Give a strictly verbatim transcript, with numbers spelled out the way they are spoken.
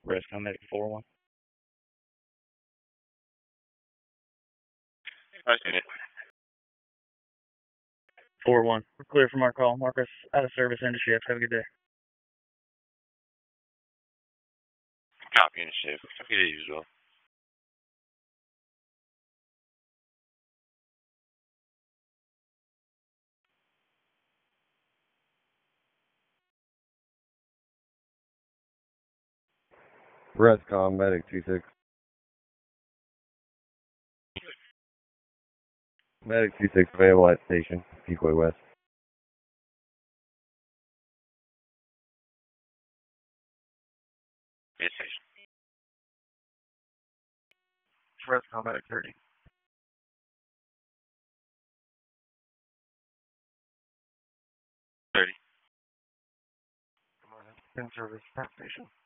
Rescue Medic four one. I seen it. four one. We're clear from our call. Marcus out of service into shift. Have a good day. Copy and shit. It is usual. Rescom Medic two six. Medic two six available at station, Peakway West. Yes, Rescue Medic thirty. thirty. In service, that station.